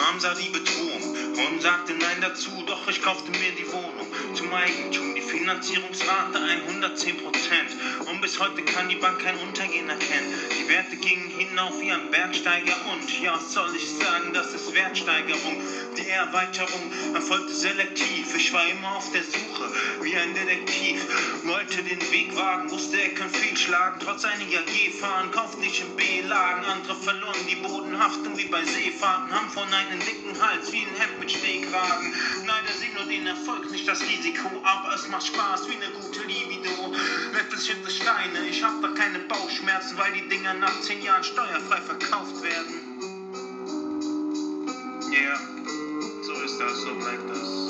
Mom sah die Bedrohung und sagte nein dazu, doch ich kaufte mir die Wohnung zum Eigentum. Die Finanzierungsrate 110%. Und bis heute kann die Bank kein Untergehen erkennen. Die Werte gingen hinauf wie ein Bergsteiger und ja, was soll ich sagen, das ist Wertsteigerung. Die Erweiterung erfolgte selektiv. Ich war immer auf der Suche, wie ein Detektiv. Wollte den Weg wagen, wusste er kann fehlschlagen. Trotz einiger Gefahren kaufte ich in B-Lagen. Andere verloren die Bodenhaftung wie bei Seefahrten. Haben von einem dicken Hals wie ein Hemd mit Stehkragen. Leider sehen nur den Erfolg, nicht das Risiko. Aber es macht Spaß wie eine gute Libido. Löffelchen Steine, ich hab da keine Bauchschmerzen, weil die Dinger nach 10 Jahren steuerfrei verkauft werden. Ja, yeah, so ist das, so bleibt das.